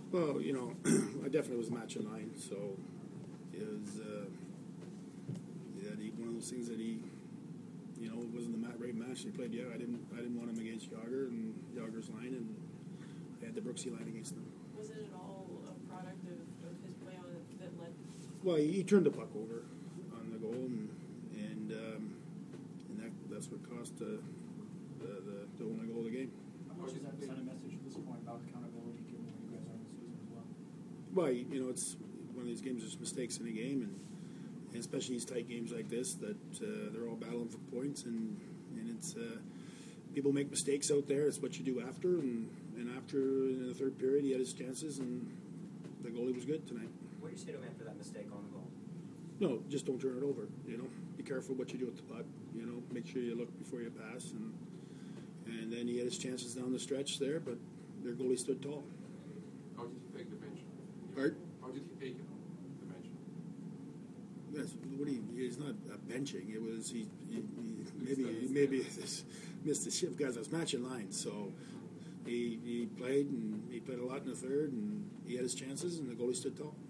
Well, I definitely was matching line, so it was one of those things that he, it wasn't the right match. He played. I didn't want him against Yager and Yager's line, and I had the Brooksy line against them. Was it at all a product of his play on it that led? Well, he turned the puck over on the goal, and that's what cost the only goal of the game. How much does that send a message at this point about accountability, given where you guys are in the season as well? Well, it's one of these games. There's mistakes in a game, and especially these tight games like this, that they're all battling for points, and it's people make mistakes out there. It's what you do after, and after in the third period, he had his chances, and the goalie was good tonight. What do you say to him after that mistake on the goal? No, just don't turn it over. Be careful what you do with the puck. Make sure you look before you pass, and then he had his chances down the stretch there, but their goalie stood tall. How did he take the bench? Pardon? How did he take it, the bench? Yes, he's not benching. It was he maybe missed the shift because I was matching lines. So he played, and he played a lot in the third, and he had his chances, and the goalie stood tall.